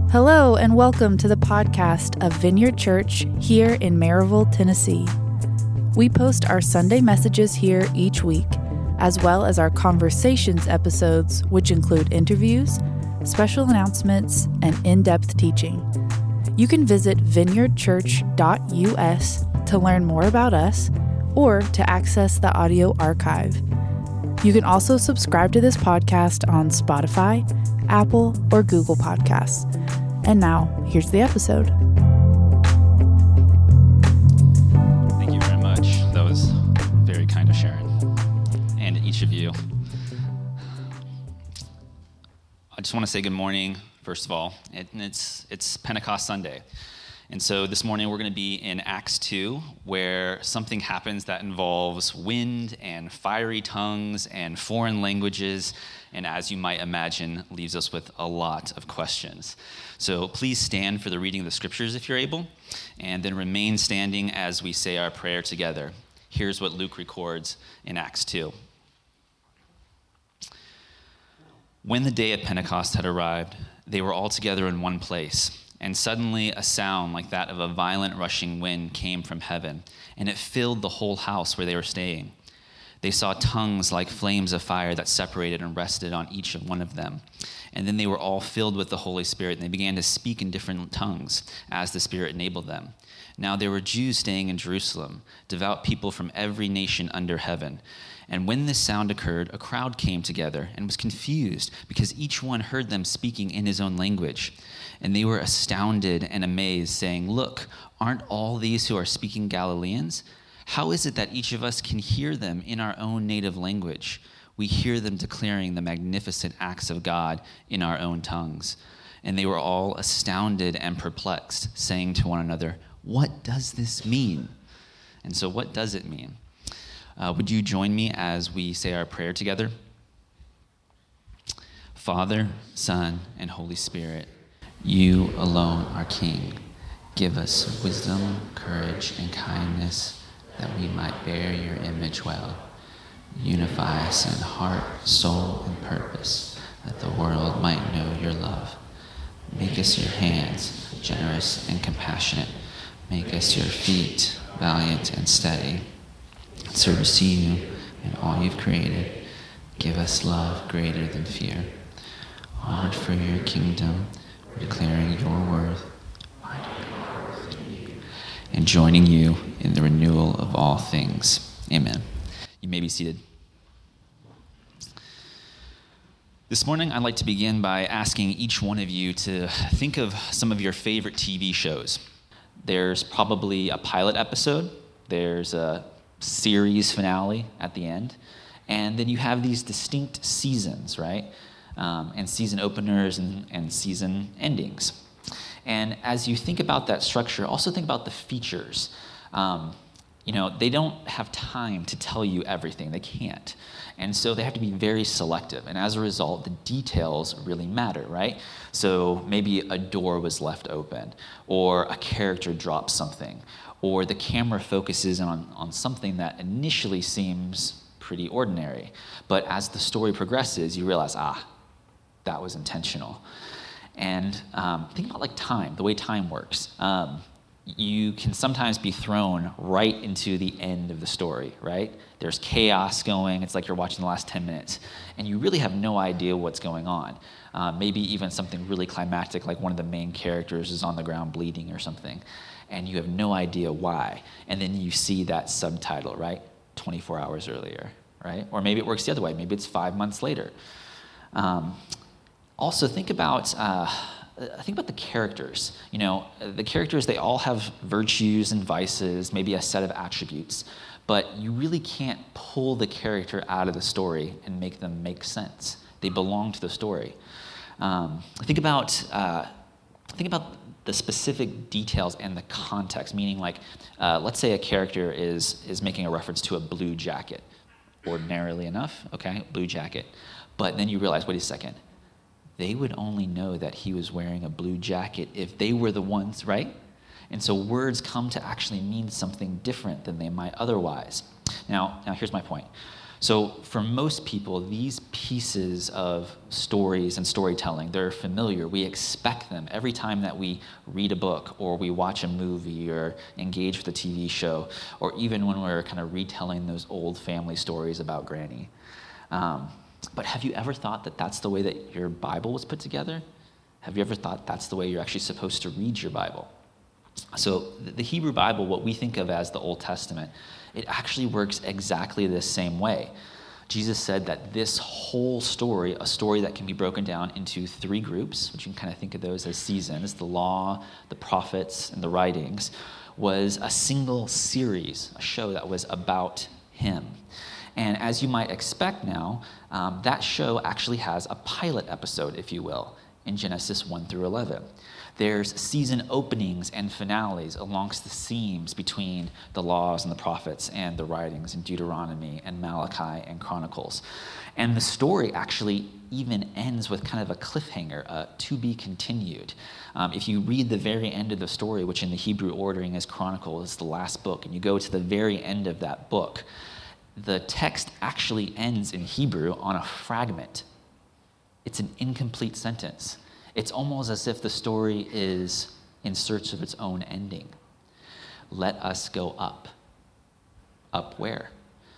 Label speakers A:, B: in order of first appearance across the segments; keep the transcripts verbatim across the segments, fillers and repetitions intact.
A: Hello and welcome to the podcast of Vineyard Church here in Maryville, Tennessee. We post our Sunday messages here each week, as well as our conversations episodes, which include interviews, special announcements, and in-depth teaching. You can visit vineyard church dot u s to learn more about us or to access the audio archive. You can also subscribe to this podcast on Spotify, Apple, or Google Podcasts. And now, here's the episode.
B: Thank you very much. That was very kind of Sharon and each of you. I just want to say good morning, first of all. It, it's, it's Pentecost Sunday. And so this morning we're going to be in Acts two, where something happens that involves wind and fiery tongues and foreign languages, and as you might imagine, leaves us with a lot of questions. So please stand for the reading of the scriptures if you're able, and then remain standing as we say our prayer together. Here's what Luke records in Acts two. When the day of Pentecost had arrived, they were all together in one place. And suddenly a sound like that of a violent rushing wind came from heaven, and it filled the whole house where they were staying. They saw tongues like flames of fire that separated and rested on each of one of them. And then they were all filled with the Holy Spirit, and they began to speak in different tongues as the Spirit enabled them. Now there were Jews staying in Jerusalem, devout people from every nation under heaven. And when this sound occurred, a crowd came together and was confused because each one heard them speaking in his own language. And they were astounded and amazed, saying, "Look, aren't all these who are speaking Galileans? How is it that each of us can hear them in our own native language? We hear them declaring the magnificent acts of God in our own tongues." And they were all astounded and perplexed, saying to one another, "What does this mean?" And so what does it mean? Uh, would you join me as we say our prayer together? Father, Son, and Holy Spirit, you alone are King. Give us wisdom, courage, and kindness that we might bear your image well. Unify us in heart, soul, and purpose, that the world might know your love. Make us your hands, generous and compassionate. Make us your feet, valiant and steady. So receive you in all you've created. Give us love greater than fear. Honored for your kingdom, declaring your worth, and joining you in the renewal of all things. Amen. You may be seated. This morning, I'd like to begin by asking each one of you to think of some of your favorite T V shows. There's probably a pilot episode. There's a series finale at the end. And then you have these distinct seasons, right? Um, and season openers and, and season endings. And as you think about that structure, also think about the features. Um, you know, they don't have time to tell you everything. They can't. And so they have to be very selective. And as a result, the details really matter, right? So maybe a door was left open, or a character drops something, or the camera focuses on, on something that initially seems pretty ordinary. But as the story progresses, you realize, ah, that was intentional. And um, think about like time, the way time works. Um, you can sometimes be thrown right into the end of the story, right? There's chaos going. It's like you're watching the last ten minutes, and you really have no idea what's going on. Uh, maybe even something really climactic, like one of the main characters is on the ground bleeding or something, and you have no idea why. And then you see that subtitle, right? twenty-four hours earlier, right? Or maybe it works the other way. Maybe it's five months later. Um, also, think about uh, think about the characters. You know, the characters, they all have virtues and vices, maybe a set of attributes, but you really can't pull the character out of the story and make them make sense. They belong to the story. Um, think about uh, think about the specific details and the context, meaning like, uh, let's say a character is is making a reference to a blue jacket. Ordinarily enough, okay, blue jacket. But then you realize, wait a second, they would only know that he was wearing a blue jacket if they were the ones, right? And so words come to actually mean something different than they might otherwise. Now, now here's my point. So for most people, these pieces of stories and storytelling, they're familiar. We expect them every time that we read a book or we watch a movie or engage with a T V show, or even when we're kind of retelling those old family stories about Granny. Um, but have you ever thought that that's the way that your Bible was put together? Have you ever thought that's the way you're actually supposed to read your Bible? So the Hebrew Bible, what we think of as the Old Testament, it actually works exactly the same way. Jesus said that this whole story, a story that can be broken down into three groups, which you can kind of think of those as seasons, the law, the prophets, and the writings, was a single series, a show that was about him. And as you might expect now, um, that show actually has a pilot episode, if you will, in Genesis one through eleven. There's season openings and finales alongst the seams between the laws and the prophets and the writings in Deuteronomy and Malachi and Chronicles. And the story actually even ends with kind of a cliffhanger, uh, to be continued. Um, if you read the very end of the story, which in the Hebrew ordering is Chronicle, is the last book, and you go to the very end of that book, the text actually ends in Hebrew on a fragment. It's an incomplete sentence. It's almost as if the story is in search of its own ending. Let us go up. Up where?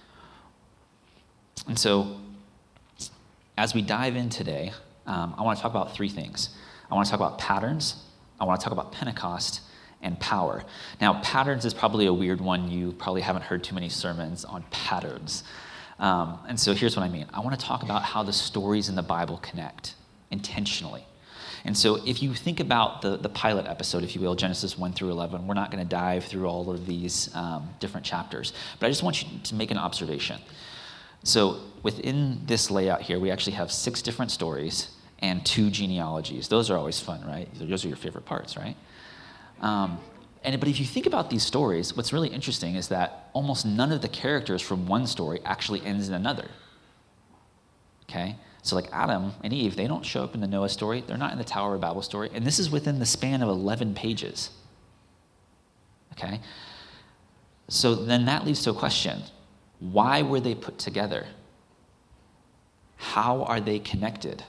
B: And so, as we dive in today, um, I want to talk about three things. I want to talk about patterns, I want to talk about Pentecost, and power. Now, patterns is probably a weird one. You probably haven't heard too many sermons on patterns. Um, and so here's what I mean. I want to talk about how the stories in the Bible connect intentionally. And so if you think about the, the pilot episode, if you will, Genesis one through eleven, we're not going to dive through all of these um, different chapters, but I just want you to make an observation. So within this layout here, we actually have six different stories and two genealogies. Those are always fun, right? Those are your favorite parts, right? Um, and but if you think about these stories, what's really interesting is that almost none of the characters from one story actually ends in another. Okay? So like Adam and Eve, they don't show up in the Noah story. They're not in the Tower of Babel story. And this is within the span of eleven pages. Okay? So then that leads to a question. Why were they put together? How are they connected?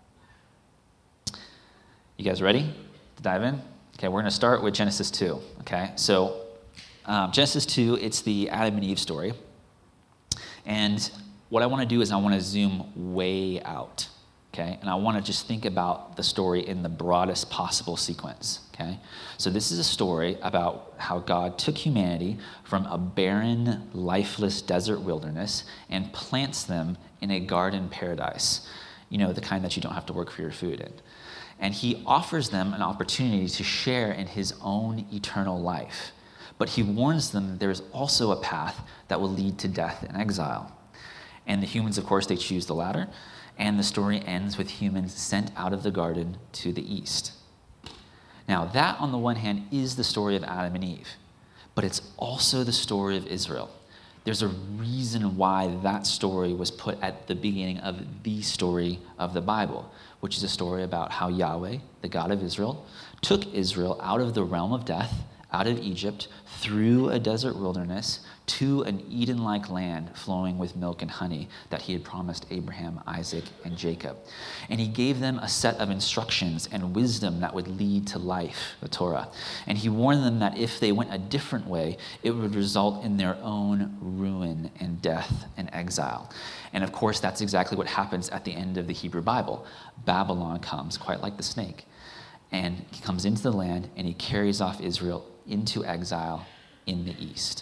B: You guys ready to dive in? Okay, we're going to start with Genesis two. Okay, so um, Genesis two, it's the Adam and Eve story. And what I want to do is I want to zoom way out, okay? And I want to just think about the story in the broadest possible sequence, okay? So this is a story about how God took humanity from a barren, lifeless desert wilderness and plants them in a garden paradise, you know, the kind that you don't have to work for your food in. And he offers them an opportunity to share in his own eternal life. But he warns them that there is also a path that will lead to death and exile. And the humans, of course, they choose the latter. And the story ends with humans sent out of the garden to the east. Now, that, on the one hand, is the story of Adam and Eve. But it's also the story of Israel. There's a reason why that story was put at the beginning of the story of the Bible, which is a story about how Yahweh, the God of Israel, took Israel out of the realm of death, out of Egypt, through a desert wilderness, to an Eden-like land flowing with milk and honey that he had promised Abraham, Isaac, and Jacob. And he gave them a set of instructions and wisdom that would lead to life, the Torah. And he warned them that if they went a different way, it would result in their own ruin and death and exile. And of course, that's exactly what happens at the end of the Hebrew Bible. Babylon comes, quite like the snake, and he comes into the land and he carries off Israel into exile in the east.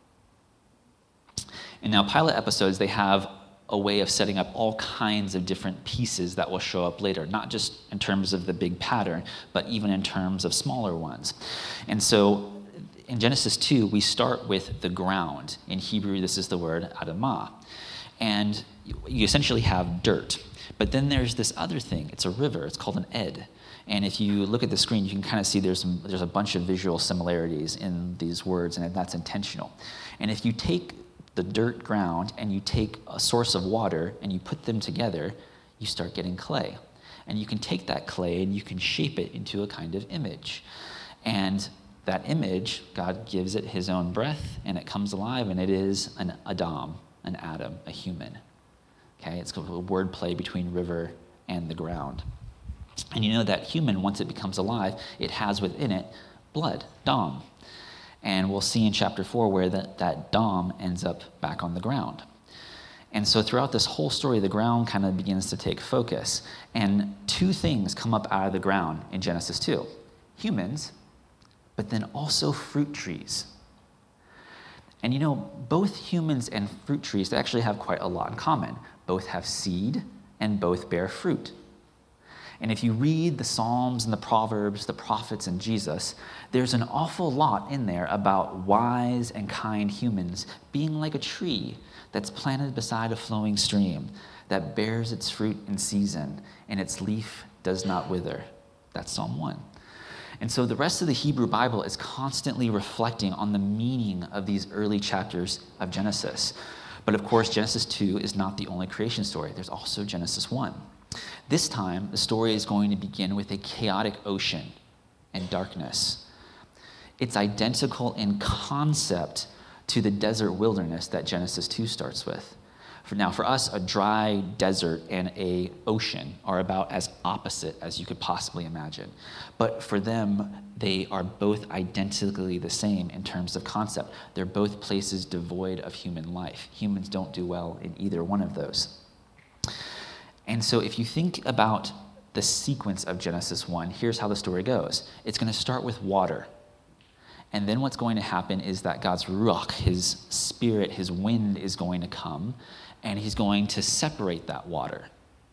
B: And now pilot episodes, they have a way of setting up all kinds of different pieces that will show up later, not just in terms of the big pattern, but even in terms of smaller ones. And so in Genesis two, we start with the ground. In Hebrew, this is the word Adamah. And you essentially have dirt. But then there's this other thing. It's a river. It's called an ed. And if you look at the screen, you can kind of see there's some, there's a bunch of visual similarities in these words, and that's intentional. And if you take the dirt ground and you take a source of water and you put them together, you start getting clay. And you can take that clay and you can shape it into a kind of image. And that image, God gives it his own breath and it comes alive, and it is an Adam, an Adam, a human. Okay, it's a word play between river and the ground. And you know that human, once it becomes alive, it has within it blood, dam. And we'll see in chapter four where that, that dam ends up back on the ground. And so throughout this whole story, the ground kind of begins to take focus. And two things come up out of the ground in Genesis two. Humans, but then also fruit trees. And you know, both humans and fruit trees, they actually have quite a lot in common. Both have seed and both bear fruit. And if you read the Psalms and the Proverbs, the prophets and Jesus, there's an awful lot in there about wise and kind humans being like a tree that's planted beside a flowing stream that bears its fruit in season and its leaf does not wither. That's Psalm one. And so the rest of the Hebrew Bible is constantly reflecting on the meaning of these early chapters of Genesis. But of course, Genesis two is not the only creation story. There's also Genesis one. This time, the story is going to begin with a chaotic ocean and darkness. It's identical in concept to the desert wilderness that Genesis two starts with. For now, for us, a dry desert and a ocean are about as opposite as you could possibly imagine. But for them, they are both identically the same in terms of concept. They're both places devoid of human life. Humans don't do well in either one of those. And so if you think about the sequence of Genesis one, here's how the story goes. It's going to start with water. And then what's going to happen is that God's ruach, his spirit, his wind is going to come, and he's going to separate that water.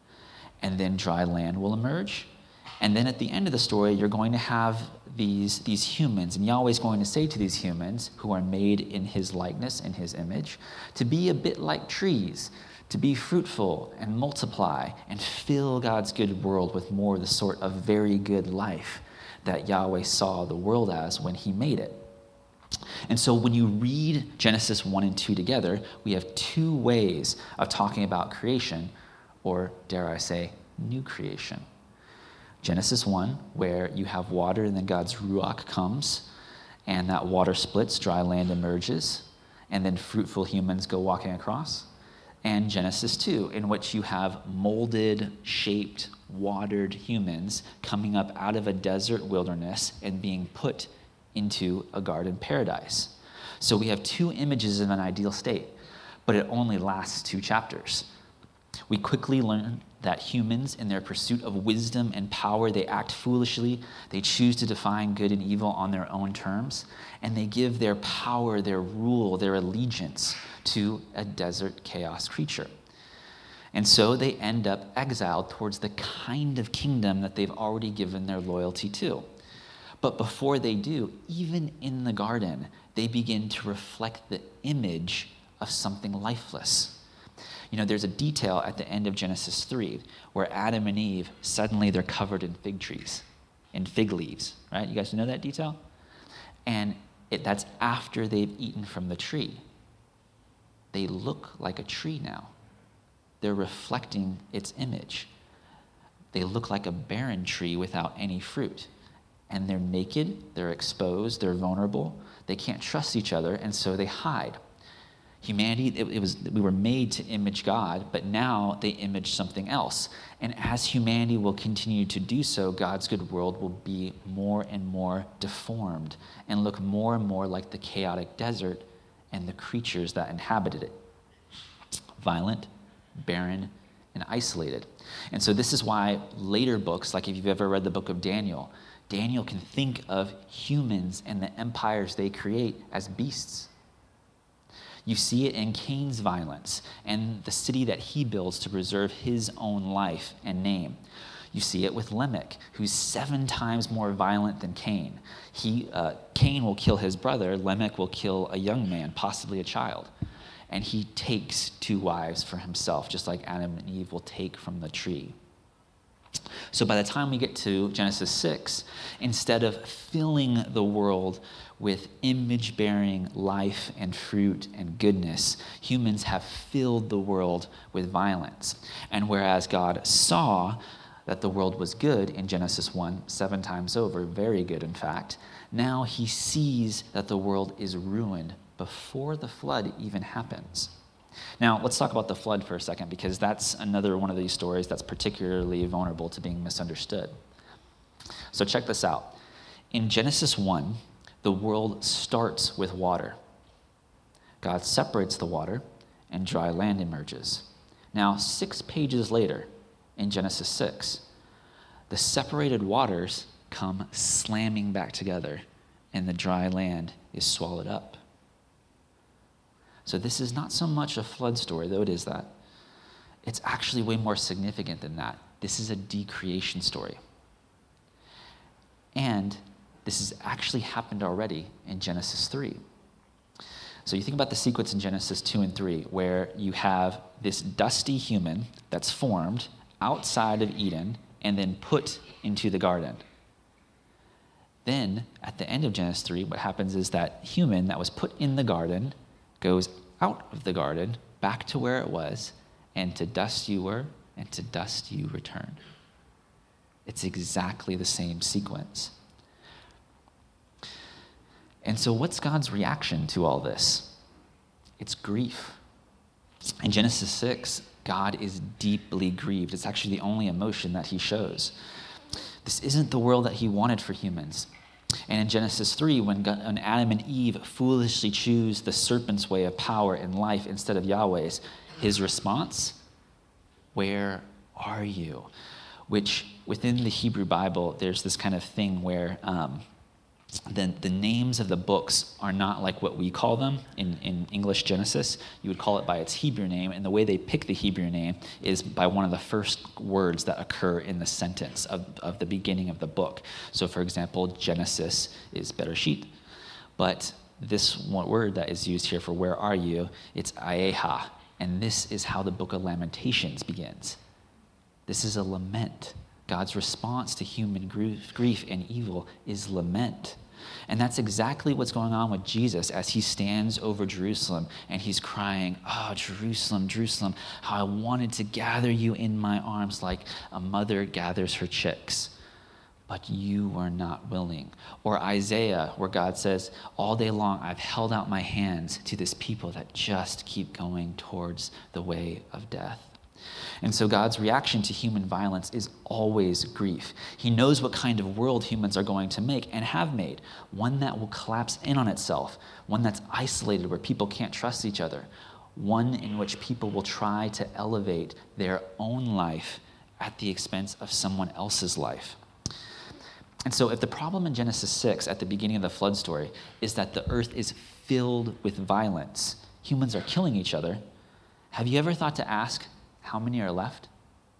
B: And then dry land will emerge. And then at the end of the story, you're going to have these, these humans, and Yahweh's going to say to these humans, who are made in his likeness, in his image, to be a bit like trees, to be fruitful and multiply and fill God's good world with more of the sort of very good life that Yahweh saw the world as when he made it. And so when you read Genesis one and two together, we have two ways of talking about creation, or dare I say, new creation. Genesis one, where you have water and then God's ruach comes, and that water splits, dry land emerges, and then fruitful humans go walking across. And Genesis two, in which you have molded, shaped, watered humans coming up out of a desert wilderness and being put into a garden paradise. So we have two images of an ideal state, but it only lasts two chapters. We quickly learn that humans, in their pursuit of wisdom and power, they act foolishly, they choose to define good and evil on their own terms, and they give their power, their rule, their allegiance to a desert chaos creature. And so they end up exiled towards the kind of kingdom that they've already given their loyalty to. But before they do, even in the garden, they begin to reflect the image of something lifeless. You know, there's a detail at the end of Genesis three where Adam and Eve, suddenly they're covered in fig trees, in fig leaves, right? You guys know that detail? And it, that's after they've eaten from the tree. They look like a tree now. They're reflecting its image. They look like a barren tree without any fruit. And they're naked, they're exposed, they're vulnerable. They can't trust each other, and so they hide. Humanity, it, it was we were made to image God, but now they image something else. And as humanity will continue to do so, God's good world will be more and more deformed and look more and more like the chaotic desert and the creatures that inhabited it. Violent, barren, and isolated. And so this is why later books, like if you've ever read the book of Daniel, Daniel can think of humans and the empires they create as beasts. You see it in Cain's violence and the city that he builds to preserve his own life and name. You see it with Lamech, who's seven times more violent than Cain. He, uh, Cain will kill his brother. Lamech will kill a young man, possibly a child. And he takes two wives for himself, just like Adam and Eve will take from the tree. So by the time we get to Genesis six, instead of filling the world with image-bearing life and fruit and goodness, humans have filled the world with violence. And whereas God saw that the world was good in Genesis one, seven times over, very good in fact, now he sees that the world is ruined before the flood even happens. Now, let's talk about the flood for a second, because that's another one of these stories that's particularly vulnerable to being misunderstood. So check this out. In Genesis one, the world starts with water. God separates the water, and dry land emerges. Now, six pages later, in Genesis six, the separated waters come slamming back together, and the dry land is swallowed up. So this is not so much a flood story, though it is that. It's actually way more significant than that. This is a decreation story. And this has actually happened already in Genesis three. So you think about the sequence in Genesis two and three, where you have this dusty human that's formed outside of Eden and then put into the garden. Then, at the end of Genesis three, what happens is that human that was put in the garden goes out of the garden, back to where it was, and to dust you were, and to dust you return. It's exactly the same sequence. And so what's God's reaction to all this? It's grief. In Genesis six, God is deeply grieved. It's actually the only emotion that he shows. This isn't the world that he wanted for humans. And in Genesis three, when, God, when Adam and Eve foolishly choose the serpent's way of power and life instead of Yahweh's, his response, "Where are you?" Which within the Hebrew Bible, there's this kind of thing where um, the, the names of the books are not like what we call them in, in English Genesis. You would call it by its Hebrew name, and the way they pick the Hebrew name is by one of the first words that occur in the sentence of, of the beginning of the book. So for example, Genesis is Bereshit, but this one word that is used here for where are you, it's Aeha, and this is how the book of Lamentations begins. This is a lament. God's response to human grief and evil is lament. And that's exactly what's going on with Jesus as he stands over Jerusalem and he's crying, "Oh, Jerusalem, Jerusalem, how I wanted to gather you in my arms like a mother gathers her chicks, but you were not willing." Or Isaiah, where God says, "All day long I've held out my hands to this people that just keep going towards the way of death." And so God's reaction to human violence is always grief. He knows what kind of world humans are going to make and have made, one that will collapse in on itself, one that's isolated where people can't trust each other, one in which people will try to elevate their own life at the expense of someone else's life. And so if the problem in Genesis six at the beginning of the flood story is that the earth is filled with violence, humans are killing each other, have you ever thought to ask, how many are left?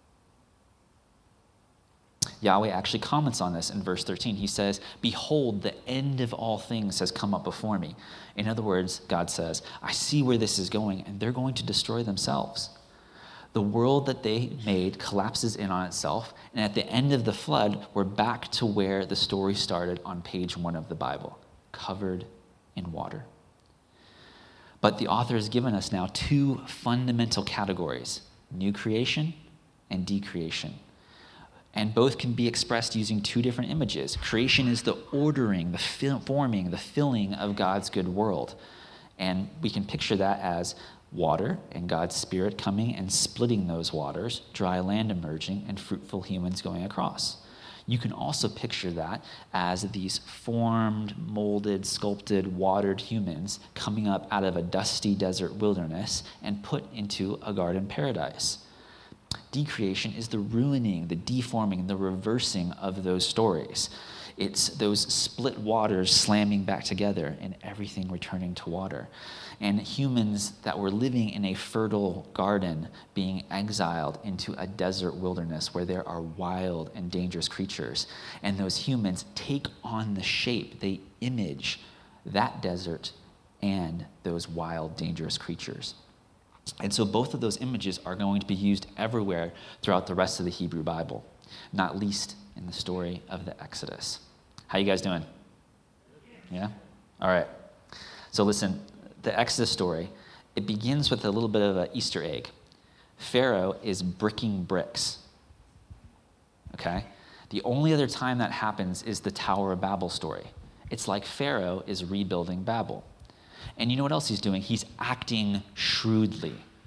B: Yahweh actually comments on this in verse thirteen. He says, "Behold, the end of all things has come up before me." In other words, God says, I see where this is going, and they're going to destroy themselves. The world that they made collapses in on itself, and at the end of the flood, we're back to where the story started on page one of the Bible, covered in water. But the author has given us now two fundamental categories: new creation and decreation. And both can be expressed using two different images. Creation is the ordering, the fill, forming, the filling of God's good world. And we can picture that as water and God's Spirit coming and splitting those waters, dry land emerging, and fruitful humans going across. You can also picture that as these formed, molded, sculpted, watered humans coming up out of a dusty desert wilderness and put into a garden paradise. Decreation is the ruining, the deforming, the reversing of those stories. It's those split waters slamming back together and everything returning to water. And humans that were living in a fertile garden being exiled into a desert wilderness where there are wild and dangerous creatures. And those humans take on the shape, they image that desert and those wild, dangerous creatures. And so both of those images are going to be used everywhere throughout the rest of the Hebrew Bible, not least in the story of the Exodus. How you guys doing? Yeah? All right. So listen, the Exodus story, it begins with a little bit of an Easter egg. Pharaoh is bricking bricks, okay? The only other time that happens is the Tower of Babel story. It's like Pharaoh is rebuilding Babel. And you know what else he's doing? He's acting shrewdly.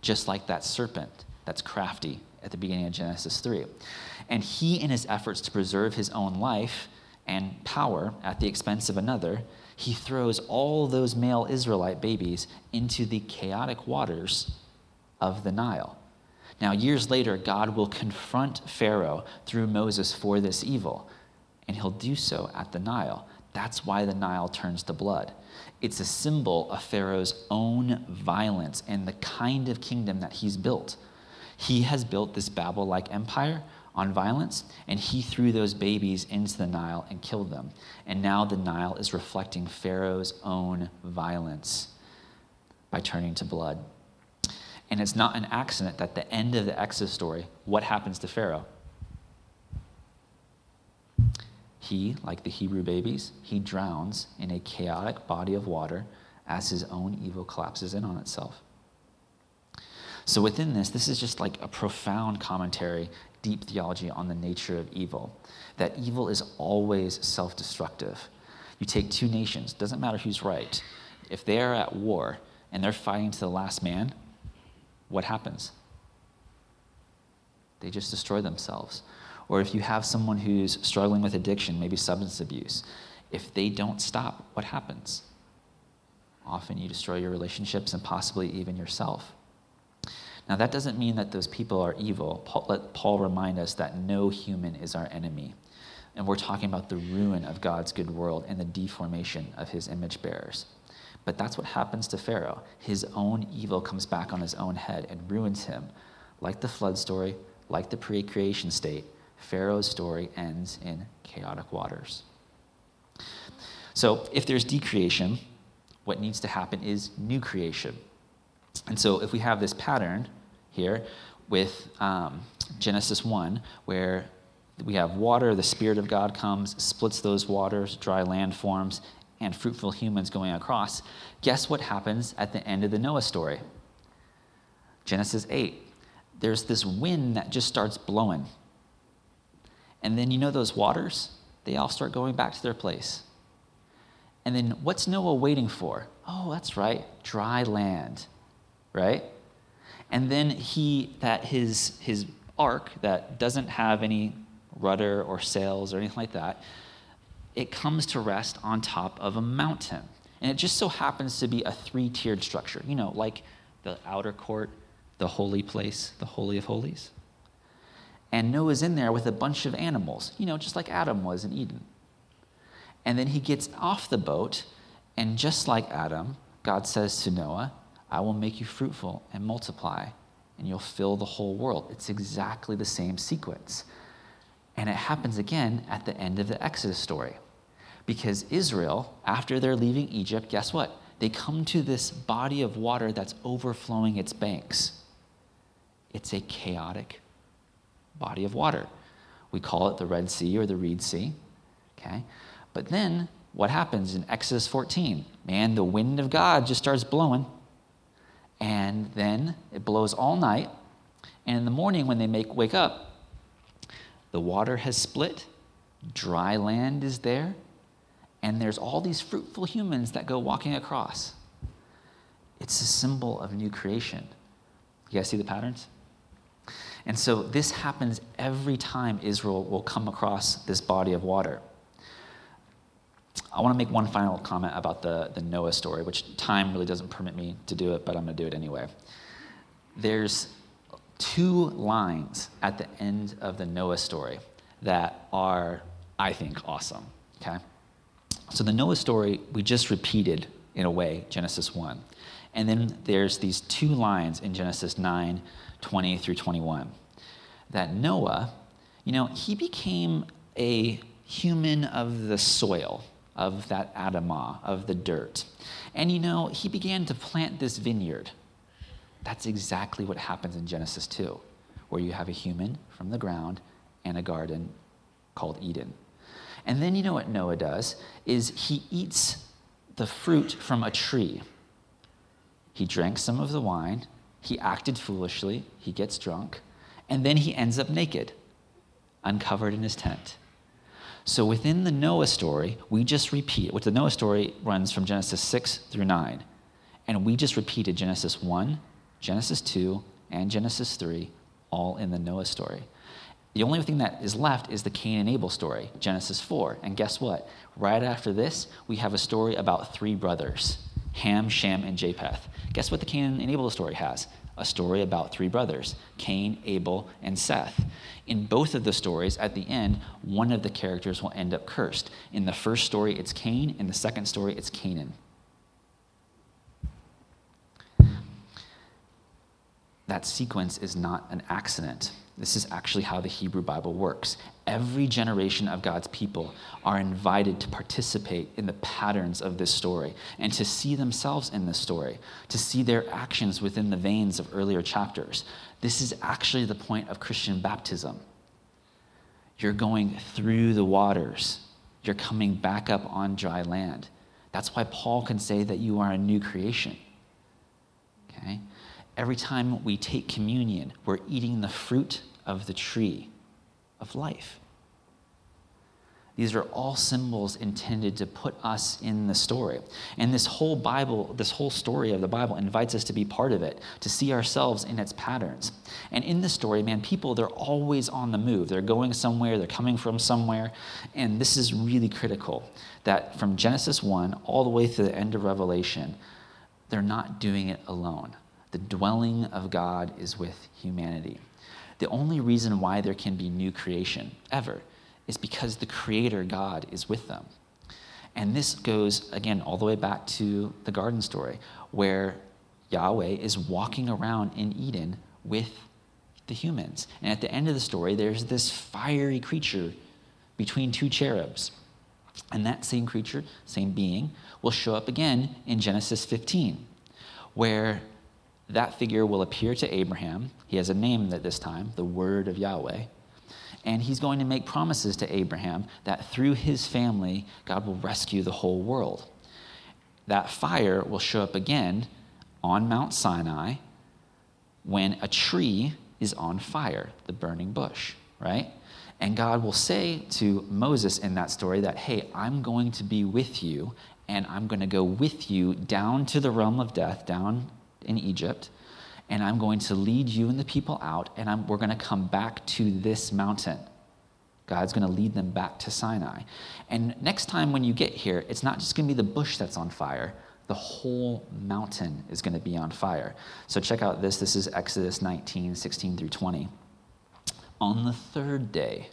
B: just like that serpent that's crafty at the beginning of Genesis three. And he, in his efforts to preserve his own life and power at the expense of another, he throws all those male Israelite babies into the chaotic waters of the Nile. Now, years later, God will confront Pharaoh through Moses for this evil, and he'll do so at the Nile. That's why the Nile turns to blood. It's a symbol of Pharaoh's own violence and the kind of kingdom that he's built. He has built this Babel-like empire on violence, and he threw those babies into the Nile and killed them. And now the Nile is reflecting Pharaoh's own violence by turning to blood. And it's not an accident that at the end of the Exodus story, what happens to Pharaoh? He, like the Hebrew babies, he drowns in a chaotic body of water as his own evil collapses in on itself. So within this, this is just like a profound commentary, deep theology on the nature of evil, that evil is always self-destructive. You take two nations, doesn't matter who's right. If they are at war and they're fighting to the last man, what happens? They just destroy themselves. Or if you have someone who's struggling with addiction, maybe substance abuse, if they don't stop, what happens? Often you destroy your relationships and possibly even yourself. Now, that doesn't mean that those people are evil. Paul, let Paul remind us that no human is our enemy. And we're talking about the ruin of God's good world and the deformation of his image bearers. But that's what happens to Pharaoh. His own evil comes back on his own head and ruins him. Like the flood story, like the pre-creation state, Pharaoh's story ends in chaotic waters. So if there's decreation, what needs to happen is new creation. And so if we have this pattern here with um, Genesis one, where we have water, the Spirit of God comes, splits those waters, dry land forms, and fruitful humans going across, guess what happens at the end of the Noah story? Genesis eight. There's this wind that just starts blowing. And then you know those waters? They all start going back to their place. And then what's Noah waiting for? Oh, that's right, dry land, right? And then he, that his, his ark that doesn't have any rudder or sails or anything like that, it comes to rest on top of a mountain. And it just so happens to be a three-tiered structure, you know, like the outer court, the holy place, the Holy of Holies. And Noah's in there with a bunch of animals, you know, just like Adam was in Eden. And then he gets off the boat, and just like Adam, God says to Noah, I will make you fruitful and multiply, and you'll fill the whole world. It's exactly the same sequence. And it happens again at the end of the Exodus story. Because Israel, after they're leaving Egypt, guess what? They come to this body of water that's overflowing its banks. It's a chaotic body of water. We call it the Red Sea or the Reed Sea, okay? But then what happens in Exodus fourteen? Man, the wind of God just starts blowing, and then it blows all night, and in the morning when they make wake up, the water has split, dry land is there, and there's all these fruitful humans that go walking across. It's a symbol of new creation. You guys see the patterns? And so this happens every time Israel will come across this body of water. I want to make one final comment about the, the Noah story, which time really doesn't permit me to do it, but I'm going to do it anyway. There's two lines at the end of the Noah story that are, I think, awesome, okay? So the Noah story, we just repeated, in a way, Genesis one. And then there's these two lines in Genesis nine, twenty through twenty-one, that Noah, you know, he became a human of the soil, of that Adamah, of the dirt. And, you know, he began to plant this vineyard. That's exactly what happens in Genesis two, where you have a human from the ground and a garden called Eden. And then you know what Noah does, is he eats the fruit from a tree. He drank some of the wine, he acted foolishly, he gets drunk, and then he ends up naked, uncovered in his tent. So within the Noah story, we just repeat, which the Noah story runs from Genesis six through nine, and we just repeated Genesis one Genesis two and Genesis three, all in the Noah story. The only thing that is left is the Cain and Abel story, Genesis four. And guess what? Right after this, we have a story about three brothers, Ham, Shem, and Japheth. Guess what the Cain and Abel story has? A story about three brothers, Cain, Abel, and Seth. In both of the stories, at the end, one of the characters will end up cursed. In the first story, it's Cain. In the second story, it's Canaan. That sequence is not an accident. This is actually how the Hebrew Bible works. Every generation of God's people are invited to participate in the patterns of this story and to see themselves in this story, to see their actions within the veins of earlier chapters. This is actually the point of Christian baptism. You're going through the waters. You're coming back up on dry land. That's why Paul can say that you are a new creation. Okay? Every time we take communion, we're eating the fruit of the tree of life. These are all symbols intended to put us in the story. And this whole Bible, this whole story of the Bible invites us to be part of it, to see ourselves in its patterns. And in the story, man, people, they're always on the move. They're going somewhere, they're coming from somewhere. And this is really critical, that from Genesis one all the way to the end of Revelation, they're not doing it alone. The dwelling of God is with humanity. The only reason why there can be new creation ever is because the Creator God is with them. And this goes, again, all the way back to the garden story, where Yahweh is walking around in Eden with the humans. And at the end of the story, there's this fiery creature between two cherubs. And that same creature, same being, will show up again in Genesis fifteen, where that figure will appear to Abraham. He has a name at this time, the Word of Yahweh. And he's going to make promises to Abraham that through his family, God will rescue the whole world. That fire will show up again on Mount Sinai when a tree is on fire, the burning bush, right? And God will say to Moses in that story that, hey, I'm going to be with you, and I'm going to go with you down to the realm of death, down in Egypt, and I'm going to lead you and the people out, and I'm, we're going to come back to this mountain. God's going to lead them back to Sinai. And next time when you get here, it's not just going to be the bush that's on fire. The whole mountain is going to be on fire. So check out this. This is Exodus nineteen, sixteen through twenty. On the third day,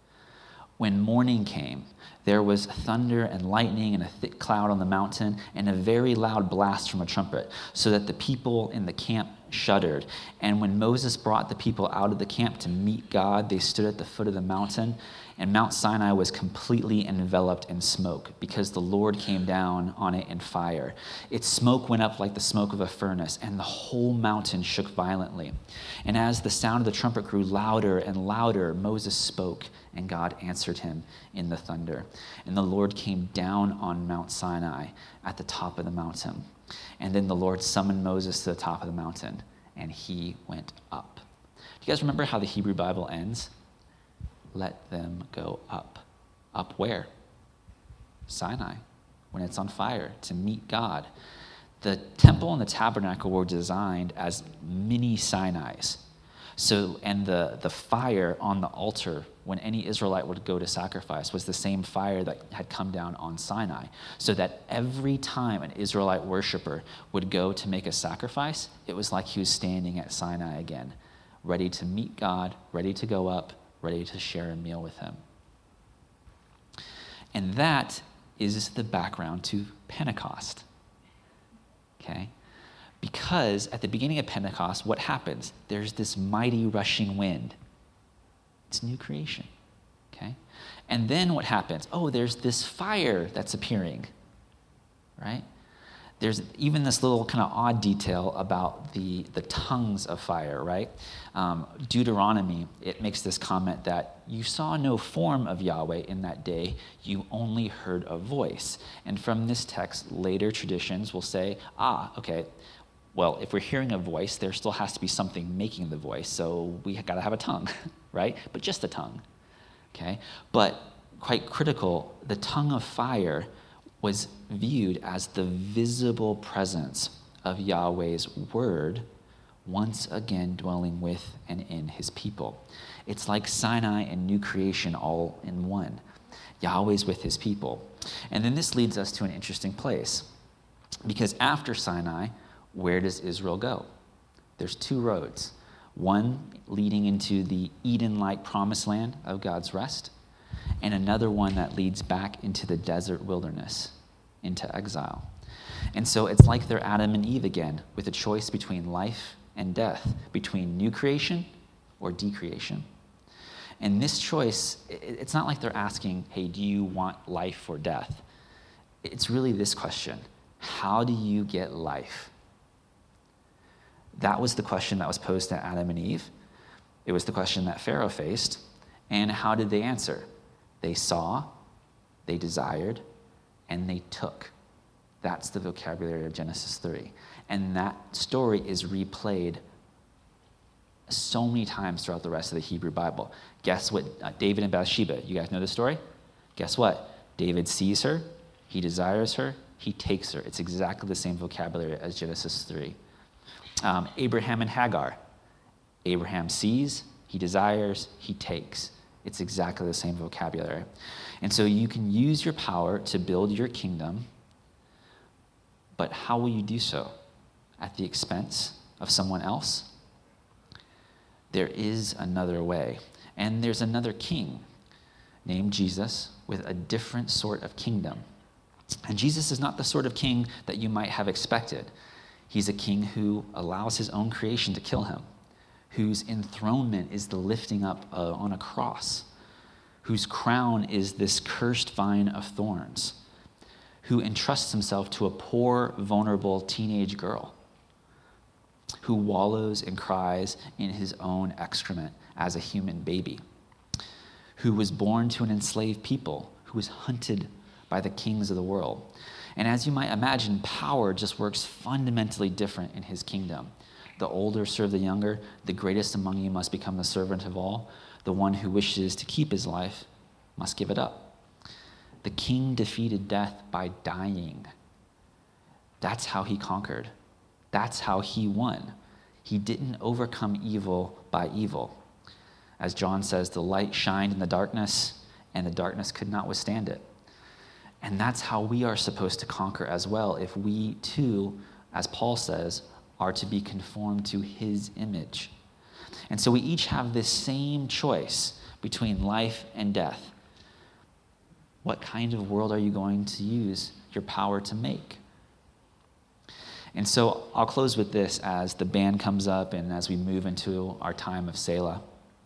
B: when morning came, there was thunder and lightning and a thick cloud on the mountain and a very loud blast from a trumpet, so that the people in the camp shuddered. And when Moses brought the people out of the camp to meet God, they stood at the foot of the mountain, and Mount Sinai was completely enveloped in smoke, because the Lord came down on it in fire. Its smoke went up like the smoke of a furnace, and the whole mountain shook violently. And as the sound of the trumpet grew louder and louder, Moses spoke, and God answered him in the thunder. And the Lord came down on Mount Sinai at the top of the mountain. And then the Lord summoned Moses to the top of the mountain, and he went up. Do you guys remember how the Hebrew Bible ends? Let them go up. Up where? Sinai, when it's on fire, to meet God. The temple and the tabernacle were designed as mini Sinais. So, and the, the fire on the altar when any Israelite would go to sacrifice was the same fire that had come down on Sinai. So that every time an Israelite worshiper would go to make a sacrifice, it was like he was standing at Sinai again, ready to meet God, ready to go up, ready to share a meal with him. And that is the background to Pentecost. Okay? Because at the beginning of Pentecost, what happens? There's this mighty rushing wind. It's new creation, okay? And then what happens? Oh, there's this fire that's appearing, right? There's even this little kind of odd detail about the, the tongues of fire, right? Um, Deuteronomy, it makes this comment that you saw no form of Yahweh in that day, you only heard a voice. And from this text, later traditions will say, ah, okay, well, if we're hearing a voice, there still has to be something making the voice, so we got to have a tongue, right? But just a tongue, okay? But quite critical, the tongue of fire was viewed as the visible presence of Yahweh's word once again dwelling with and in his people. It's like Sinai and new creation all in one. Yahweh's with his people. And then this leads us to an interesting place. Because after Sinai, where does Israel go? There's two roads. One leading into the Eden-like promised land of God's rest, and another one that leads back into the desert wilderness, into exile. And so it's like they're Adam and Eve again, with a choice between life and death, between new creation or decreation. And this choice, it's not like they're asking, hey, do you want life or death? It's really this question: how do you get life? That was the question that was posed to Adam and Eve. It was the question that Pharaoh faced. And how did they answer? They saw, they desired, and they took. That's the vocabulary of Genesis three. And that story is replayed so many times throughout the rest of the Hebrew Bible. Guess what? Uh, David and Bathsheba. You guys know the story? Guess what? David sees her, he desires her, he takes her. It's exactly the same vocabulary as Genesis three. Um, Abraham and Hagar. Abraham sees, he desires, he takes. It's exactly the same vocabulary. And so you can use your power to build your kingdom, but how will you do so? At the expense of someone else? There is another way. And there's another king named Jesus with a different sort of kingdom. And Jesus is not the sort of king that you might have expected. He's a king who allows his own creation to kill him, whose enthronement is the lifting up uh, on a cross, whose crown is this cursed vine of thorns, who entrusts himself to a poor, vulnerable teenage girl, who wallows and cries in his own excrement as a human baby, who was born to an enslaved people, who was hunted by the kings of the world. And as you might imagine, power just works fundamentally different in his kingdom. The older serve the younger, the greatest among you must become the servant of all. The one who wishes to keep his life must give it up. The king defeated death by dying. That's how he conquered. That's how he won. He didn't overcome evil by evil. As John says, the light shined in the darkness, and the darkness could not withstand it. And that's how we are supposed to conquer as well, if we too, as Paul says, are to be conformed to his image. And so we each have this same choice between life and death. What kind of world are you going to use your power to make? And so I'll close with this as the band comes up and as we move into our time of Selah.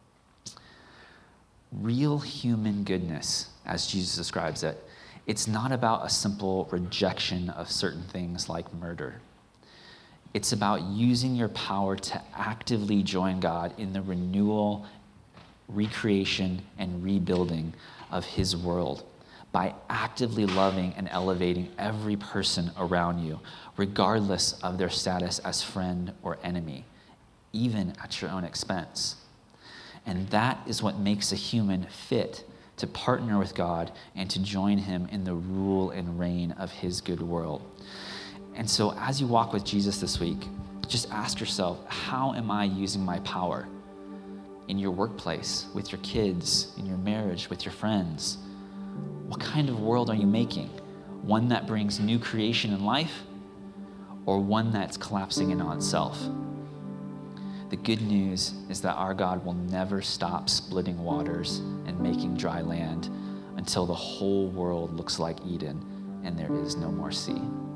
B: Real human goodness, as Jesus describes it, it's not about a simple rejection of certain things like murder. It's about using your power to actively join God in the renewal, recreation, and rebuilding of his world by actively loving and elevating every person around you, regardless of their status as friend or enemy, even at your own expense. And that is what makes a human fit to partner with God and to join him in the rule and reign of his good world. And so as you walk with Jesus this week, just ask yourself, how am I using my power? In your workplace, with your kids, in your marriage, with your friends? What kind of world are you making? One that brings new creation in life, or one that's collapsing in on itself? The good news is that our God will never stop splitting waters and making dry land until the whole world looks like Eden and there is no more sea.